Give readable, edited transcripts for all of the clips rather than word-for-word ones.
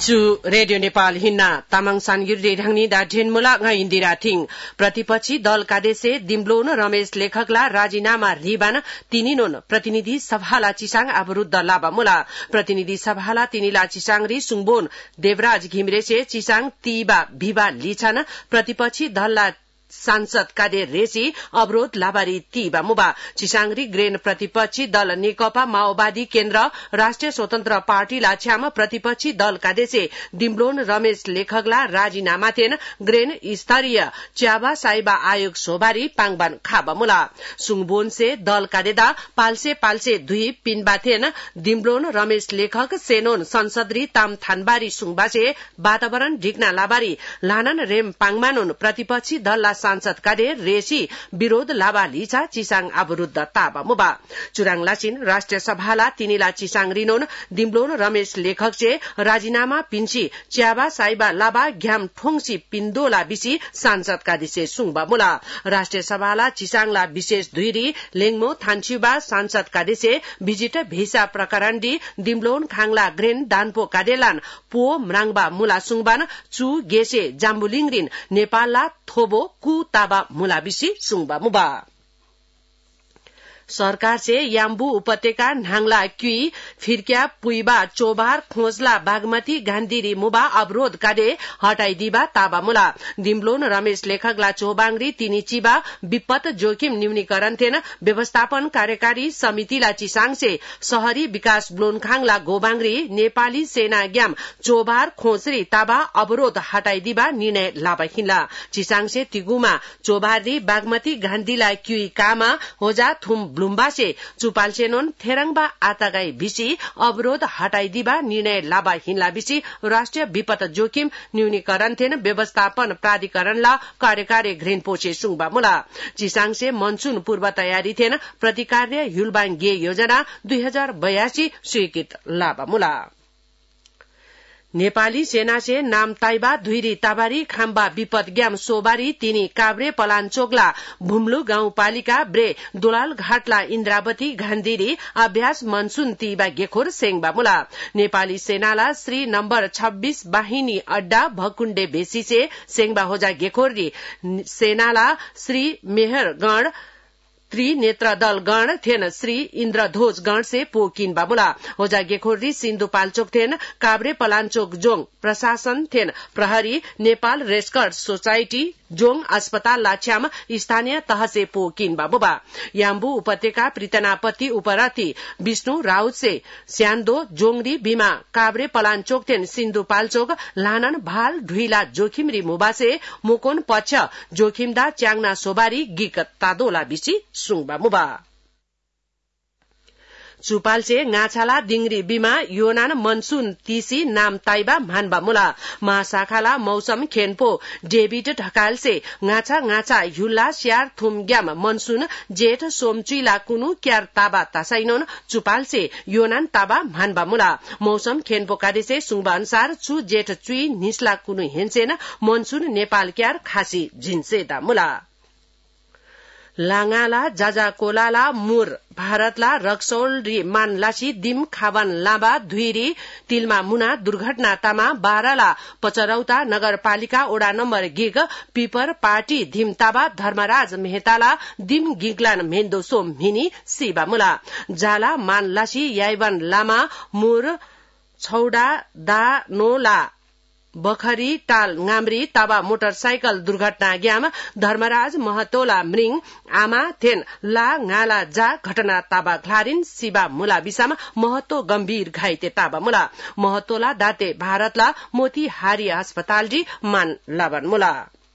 चु रेडियो नेपाल हिन्ना तामाङ सानगिरी ढाङ्नी दा ढेनमुला ngai इन्दिरा थिङ प्रतिपक्षी दल कादेसे दिम्ब्लोन रमेश लेखकला राजीनामा रिबान तिनिनोन प्रतिनिधि सभाला चिसाङ अवरुद्ध लाबामुला प्रतिनिधि सभाला तिनीला चिसाङरी सुङबोन देवराज घिमिरेसे चिसाङ तीबा भिबा लिछान प्रतिपक्षी दलला सांसद कादे रेसी अवरोध लाबारी तीबा मुबा चिसाङरी ग्रेन प्रतिपक्षी दल नेकपा माओवादी केन्द्र राष्ट्रिय स्वतन्त्र पार्टी लाछ्याम प्रतिपक्षी दल कादेसे दिम्ब्लोन रमेश लेखकला राजीनामा थेन ग्रेन स्तरीय च्याबा साइबा आयोग सोबारी पाङबान खाबा मुला सुङबोन से दल कादेदा पाल्से दुई पिनबा थेन दिम्ब्लोन रमेश लेखक सेनोन संसदरी ताम थानबारी सुङबासे वातावरण ढिक्ना लाबारी लानन रेम पाङमानोन प्रतिपक्षी दलला सांसद कादे रेसी विरोध लाबा लिचा चिसाङ अवरुद्ध ताबा मुबा चुराङ लासिन राष्ट्रिय सभाला तिनीला चिसाङ रिनोन दिम्ब्लोन रमेश लेखक चे राजीनामा पिन्सी च्याबा साइबा लाबा घ्याम ठोङसी पिन्दोला बिसी सांसद कादिसे सुङबा मुला राष्ट्रिय सभाला चिसाङला विशेष दुईरी लेङमो थान्चुबा सांसद कादिसे भिजिट भिसा प्रकरणडी दिम्ब्लोन खाङला ग्रेन दानपो कादेलान पो म्राङबा मुला सुङबान चु गेसे जाम्बुलिङरिन नेपालला थोबो कु ताबा मुलाबिसी सुङबा मुबा सरकार से याम्बु उपत्यका नाङला क्युई फिर्क्या पुइबा चोबार खोजला बागमती गान्धीरी मुबा अवरोध कादे हटाइदिबा ताबा मुला दिम्ब्लोन रमेश लेखकला चोबाङरी तिनी चिबा विपद जोखिम न्यूनीकरण थेन व्यवस्थापन कार्यकारी समितिला चिसाङसे शहरी विकास ब्लोनखाङला गोबाङरी नेपाली सेना ग्याम चोबार खोजरी ताबा अवरोध हटाइदिबा निर्णय लाबा हिला चिसाङसे तिगुमा चोबारी बागमती गान्धीला क्युई कामा होजा थुम ब्लुम्बासे चुपालसेनोन थेरङबा आतागाई बिसी अवरोध हटाइदिबा निर्णय लाबा हिन्ला बिसी राष्ट्रिय विपद जोखिम न्यूनीकरण थेन व्यवस्थापन प्राधिकरणला कार्यकारी घ्रेन पोछे सुङबा मुला चिसाङसे मनसुन पूर्व तयारी थेन प्रतिकार्य युलबाङ गे योजना 2082 स्वीकृत लाबा मुला नेपाली सेना से नाम ताइबा धुइरी ताबारी खाम्बा विपद ग्याम सोबारी तिनी काभ्रे पलाञ्चोकला भुम्लु गाउँपालिका ब्रे दुलाल घाटला इन्द्रावती गान्धीरी अभ्यास मनसुन तीबा गेखोर सेङबा मुला नेपाली सेनाला श्री नम्बर 26 बाहिनी अड्डा भकुण्डे बेसी से सेङबा होजा गेखोरी सेनाला श्री मेहरगण त्रिनेत्र दल गण थेन श्री इन्द्रध्वज गण से पोकिन बाबुला होजा गेखोरी सिन्धुपाल्चोक थेन काभ्रे पलाञ्चोक जोङ प्रशासन थेन प्रहरी नेपाल रेडक्रस सोसाइटी जोङ अस्पताल लाछ्याम स्थानीय तह से पोकिन बाबुबा याम्बु उपत्यका प्रितनापति उपरथी विष्णु राउत से स्यान्दो जोङरी बिमा काभ्रे पलाञ्चोक थेन सिन्धुपाल्चोक लानन भाल ढुइला जोखिमरी मुबासे मुकोन पक्ष जोखिमदा च्याङना सोबारी गिक तादोला बिसी सुङबा मुबा चुपालसे गाछाला दिङरी बिमा योनान मनसुन तीसी नाम ताइबा मानबा मुला महाशाखाला मौसम खेनपो डेभिड ढकालसे गाछा युल्ला स्यार थुमग्याम मनसुन जेठ सोमचुइला कुनु क्यार ताबा तासाइनोन चुपालसे योनान ताबा मानबा मुला मौसम खेनपो कादेसे सुङबा अनुसार छु जेठ चुइ निस्ला कुनु हेन्सेन मनसुन नेपाल क्यार खासी झिन्सेदा मुला लाङाला जाजाकोलाला मुर भारतला रक्सौल रि मानलासी दिम खाबान लाबा धुइरी तिलमा मुना दुर्घटना तामा 12 ला पचरौता नगरपालिका ओडा नम्बर गिग पिपर पार्टी धिम ताबा धर्मराज मेहताला दिम गिगलान मेन्दो सोम मिनी सिबा मुला जाला मानलासी याइवन लामा मुर छौडा दा नोला बखरी टाल गाम्री ताबा मोटरसाइकल दुर्घटना ग्याम धर्मराज महतोला मृङ आमा थेन ला गाला जा घटना ताबा घ्लारिन सिबा मुला बिसामा महतो गम्भीर घाइते ताबा मुला महतोला दाते भारतला मोतीहारी अस्पताल डी मान लाबन मुला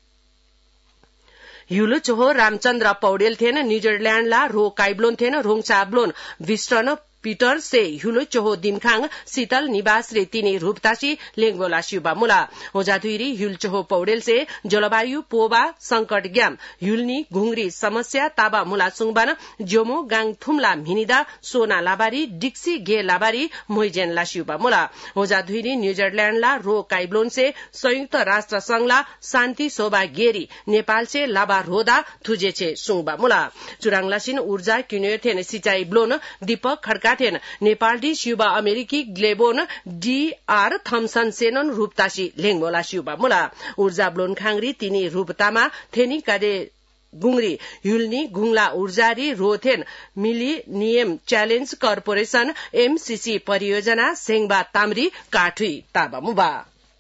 युलु चोहो रामचन्द्र पौडेल थेन न्यूजील्याण्डला रो काइब्लोन थेन रोङचाब्लोन विस्टर्न पीटर से हुलो चोहो दिमखाङ शीतल निवास रे तिनी रूपतासी लेङबोला शिवबा मुला होजाधुइरी हुल चोहो पौडेल से जलवायु पोबा संकट ग्याम हुलनी घुंगरी समस्या ताबा मुला सुङबान जोमो गाङ थुमला मिनिदा सोना लाबारी डिक्सी गे लाबारी मोइजेन ला शिवबा मुला होजाधुइरी न्यूजील्याण्डला रो काइब्लोन से संयुक्त राष्ट्र संघला शान्ति शोभा गेरी नेपाल से लाबा रोदा थुजेछे सुङबा मुला चुराङलासिन ऊर्जा किन्यो थेन सिंचाई ब्लोन दीपक खड्का हुनुका थिएन नेपालडी स्युबा अमेरिकी ग्लेबोन डीआर थम्सन सेनन रूपतासी लेङमोला स्युबा मुला ऊर्जा ब्लोन खांगरी तिनी रूपतामा थेनी कादे गुंगरी युल्नी गुंगला उर्जारी रोथेन मिलिनियम च्यालेन्ज कर्पोरेशन एमसीसी परियोजना सेङबा तामरी काठुई ताबामुबा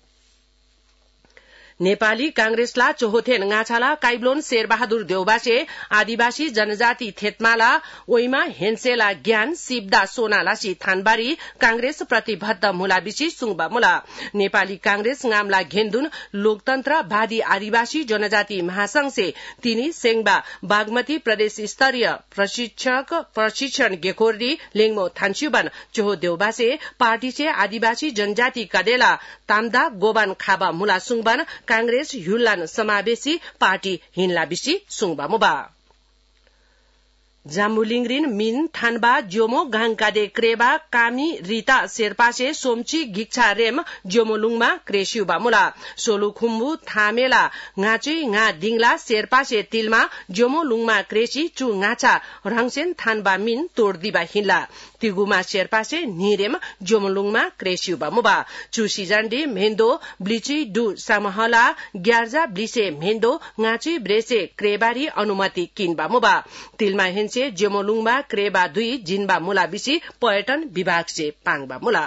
नेपाली कांग्रेसला चोहोथेन गाछाला काइब्लोन शेरबहादुर देउबासे आदिवासी जनजाति थेतमाला ओइमा हेन्सेला ज्ञान सिब्दा सोनालासी थानबारी कांग्रेस प्रतिबद्ध मुलाबिसी सुङबा मुला नेपाली कांग्रेस गामला घेन्दुन लोकतन्त्रवादी आदिवासी जनजाति महासंघ से तिनी सेङबा बागमती प्रदेश स्तरीय प्रशिक्षण गेकोर्दी लेङमो थान्स्युबन चोहो देउबासे पार्टी से आदिवासी जनजाति कदेला तामदा गोबान खाबा मुला सुङबन कांग्रेस ह्युल्लान समावेशी पार्टी हिन्लाबिसी सुङबा मुबा जाम्बुलिङरिन मिन थानबा ज्योमो गाङकादे क्रेबा कामी रिता शेर्पासे सोमची गिक्छा रेम ज्योमोलुङमा क्रेस्युबा मुला सोलुखुम्बु थामेला गाचुई गा दिङला शेर्पासे तिलमा ज्योमोलुङमा क्रेसी चु गाछा रङसेन थानबा मिन तोडदिबा हिन्ला तिगुमा शेर्पासे निरेम ज्योमोलुङमा क्रेस्युबा मुबा चु सिजान्डी मेन्दो ब्लिची डु सामहला ग्यार्जा ब्लिसे मेन्दो गाचुई ब्रेसे क्रेबारी अनुमति किनबा मुबा तिलमा हेन्से ज्योमोलुङमा क्रेबा 2 जिनबा मुला बिसी पर्यटन विभाग से पाङबा मुला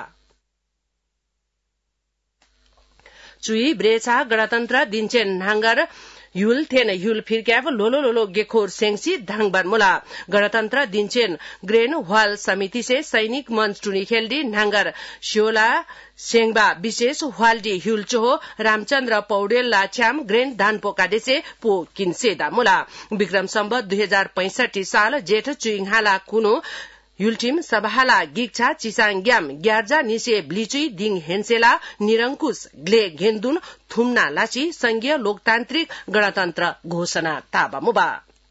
चुई ब्रेचा गणतन्त्र दिनचेन नांगर युल थेन युल फिरक्याव लोलो लोलो गेखोर सेंसी धाङबार मुला गणतन्त्र दिनचेन ग्रेन व्हाल समिति से सैनिक मंच टुनी खेल्डी नांगर श्योला सेङबा विशेष व्हाल्डी हुल चोहो रामचन्द्र पौडेल लाछ्याम ग्रेन दानपोका देसे पो किनसेदा मुला विक्रम सम्वत 2065 साल जेठ चुइङहाला कुनो युल्टिम सभाला गिक्छा चिसाङग्याम ग्यार्जा निसे ब्लिचुई दिङ हेन्सेला निरंकुश ग्ले घेन्दुन थुम्ना लाची संघीय लोकतान्त्रिक गणतन्त्र घोषणा ताबा मुबा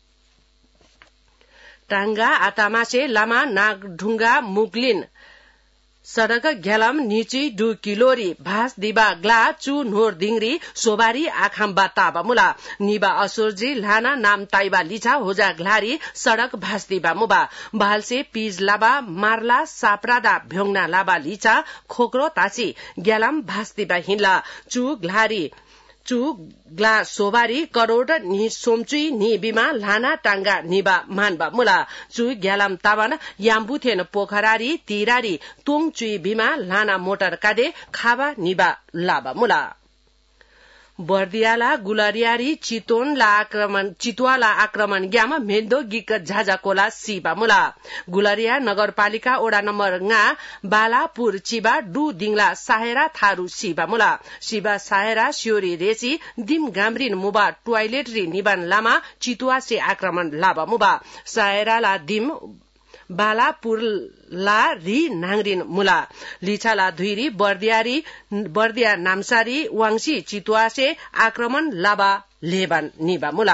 टांगा आतामासे लामा नागढुङ्गा मुगलिन सड़क घ्यालम निची डु किलोरी भास दिबा ग्ला चु नोर दिङरी सोबारी आखाम्बा ताबा मुला निबा असोरजी लाना नाम ताइबा लिछा होजा ग्लारी सड़क भास दिबा मुबा बालसे पीज लाबा मारला सापरादा भ्योङना लाबा लिछा खोक्रो तासी ग्यालम भास दिबा हिन्ला चु ग्लारी चु ग्ला सोबारी करोड नि सोमचुई नि बिमा लाना टांगा निबा मानबा मुला चु ग्यालाम ताबान याम्बुथेन पोखरारी तिरारी तोङ चुई बिमा लाना मोटर कादे खाबा निबा लाबा मुला बर्दियाला गुलरियारी चितुवाला आक्रमण ग्याम मेन्दो गिक झाझाकोला सिबा मुला गुलरिया नगरपालिका ओडा नम्बर गा बालापुर चिबा डु दिङला साहेरा थारू सिबा मुला सिबा साहेरा स्योरी रेसी दिम गाम्रिन मुबा टोयलेट री निबान लामा चितुवा से आक्रमण लाबा मुबा साहेराला दिम बालापुर ला री नाङरिन मुला लिछाला धुइरी बर्दिया नामसारी वाङसी चितुवा से आक्रमण लाबा लेबान निबा मुला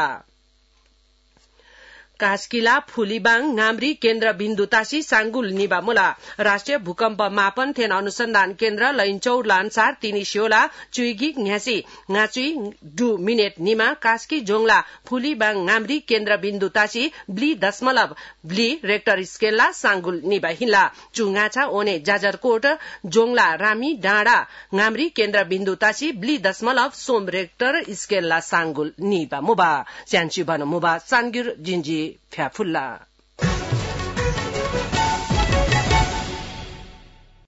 कास्किला फुलीबाङ नाम्री केन्द्र बिन्दुतासी सांगुल निबा मुला राष्ट्रिय भूकम्प मापन थेन अनुसन्धान केन्द्र लैनचौर अनुसार तिनी श्योला चुइगी न्यासी गाचुई डु मिनेट निमा कास्की जोङला फुलीबाङ नाम्री केन्द्र बिन्दुतासी ब्ली दशमलव ब्ली रेक्टर स्केलला सांगुल निबा हिला चुङाछा ओने जाजरकोट जोङला रामी डाँडा नाम्री केन्द्र बिन्दुतासी ब्ली दशमलव सोम रेक्टर स्केलला सांगुल निबा मुबा स्यान्सी भन मुबा सानगिर जिन्जी फ्याफुल्ला